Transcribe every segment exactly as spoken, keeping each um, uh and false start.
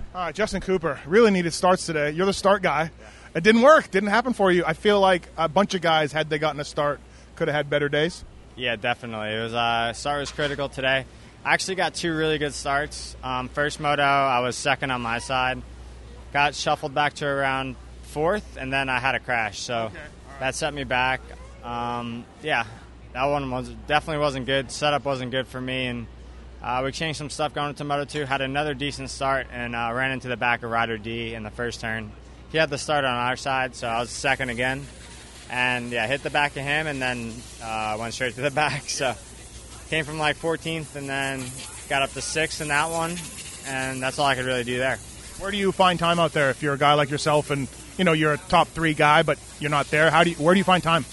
All right, Justin Cooper, really needed starts today. You're the start guy. Yeah. It didn't work. Didn't happen for you. I feel like a bunch of guys, had they gotten a start, could have had better days. Yeah, definitely. It was uh, start was critical today. I actually got two really good starts. Um, first moto, I was second on my side. Got shuffled back to around fourth, and then I had a crash. So okay. right. that set me back. Um, yeah, that one was definitely wasn't good. Setup wasn't good for me, and uh, we changed some stuff going into Moto two. Had another decent start, and uh, ran into the back of Ryder D in the first turn. He had the start on our side, so I was second again. And, yeah, hit the back of him and then uh, went straight to the back. So came from, like, fourteenth and then got up to sixth in that one, and that's all I could really do there. Where do you find time out there if you're a guy like yourself and, you know, you're a top three guy but you're not there? How do you, where do you find time?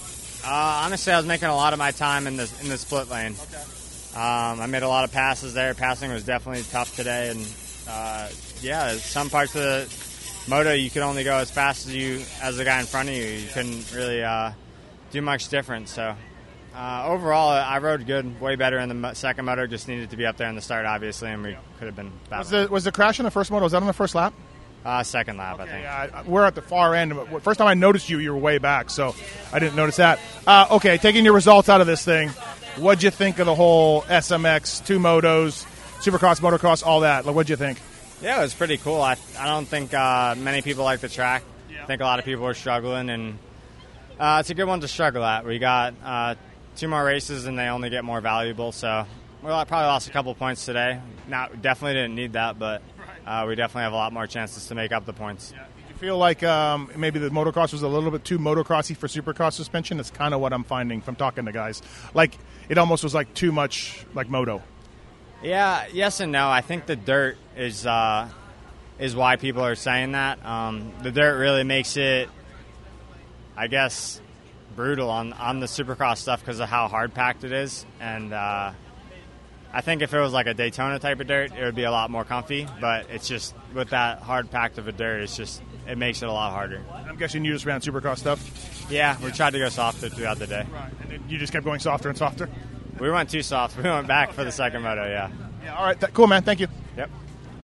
Uh, honestly, I was making a lot of my time in the, in the split lane. Okay. Um, I made a lot of passes there. Passing was definitely tough today. And, uh, yeah, some parts of the Moto, you could only go as fast as you as the guy in front of you. You couldn't really uh, do much different. So uh, overall, I rode good, way better in the second moto. Just needed to be up there in the start, obviously, and we could have been battling. Was the, was the crash in the first moto, was that on the first lap? Uh, second lap, okay, I think. Yeah, we're at the far end. First time I noticed you, you were way back, so I didn't notice that. Uh, okay, taking your results out of this thing, what'd you think of the whole S M X, two motos, Supercross, motocross, all that? Like, what'd you think? Yeah, it was pretty cool. I I don't think uh, many people like the track. Yeah. I think a lot of people were struggling, and uh, it's a good one to struggle at. We got uh, two more races, and they only get more valuable. So we probably lost a couple points today. Not definitely didn't need that, but uh, we definitely have a lot more chances to make up the points. Yeah. Did you feel like um, maybe the motocross was a little bit too motocrossy for Supercross suspension? That's kind of what I'm finding from talking to guys. Like it almost was like too much like moto. Yeah, yes and no. I think the dirt is uh, is why people are saying that. Um, the dirt really makes it, I guess, brutal on, on the Supercross stuff because of how hard-packed it is. And uh, I think if it was like a Daytona type of dirt, it would be a lot more comfy. But it's just, with that hard-packed of a dirt, it's just, it makes it a lot harder. I'm guessing you just ran Supercross stuff? Yeah, we tried to go softer throughout the day. Right. And then you just kept going softer and softer? We went too soft. We went back for the second moto, yeah. Yeah, all right. Th- cool, man. Thank you.